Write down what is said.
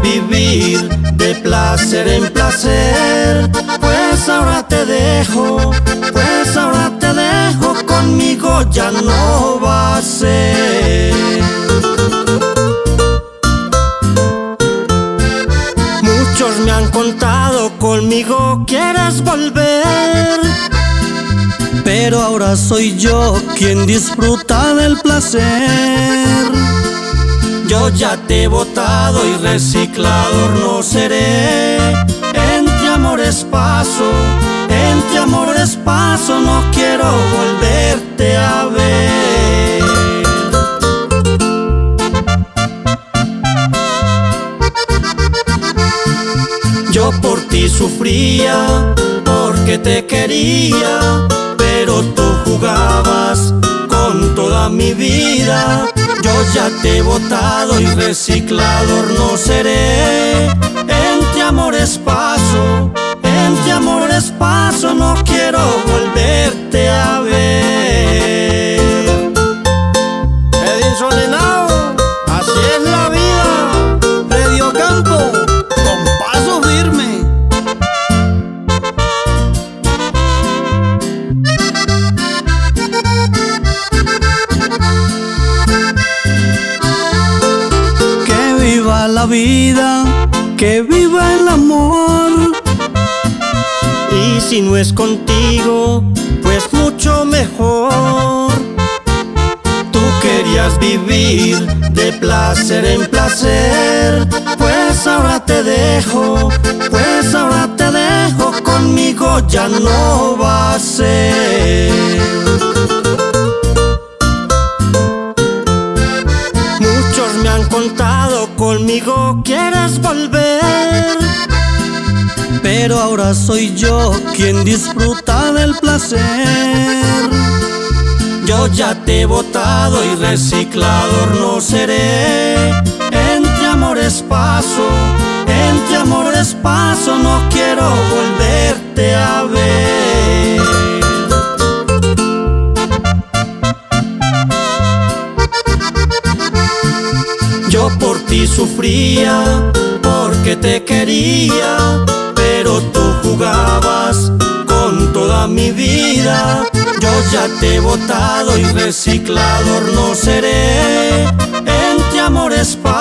vivir de placer en placer, pues ahora te dejo, conmigo ya no va a ser. Muchos me han contado, conmigo quieres volver, pero ahora soy yo quien disfruta del placer. Yo ya te he botado y reciclador no seré. Entre amores paso, no quiero volverte a ver. Yo por ti sufría, porque te quería, pero tú jugabas con toda mi vida. Yo ya te he botado y reciclador no seré. Entre amores paso, no quiero volverte a ver. Edinson Henao, así es la vida. Freddy Ocampo, con paso firme. Que viva la vida, que viva el amor. Y si no es contigo, pues mucho mejor. Tú querías vivir de placer en placer, pues ahora te dejo, conmigo ya no va a ser. Muchos me han contado, conmigo quieres volver, pero ahora soy yo quien disfruta del placer. Yo ya te he botado y reciclador no seré. Entre amores paso, no quiero volverte a ver. Yo por ti sufría, porque te quería, pero tú jugabas con toda mi vida. Yo ya te he botado y reciclador no seré. Entre amores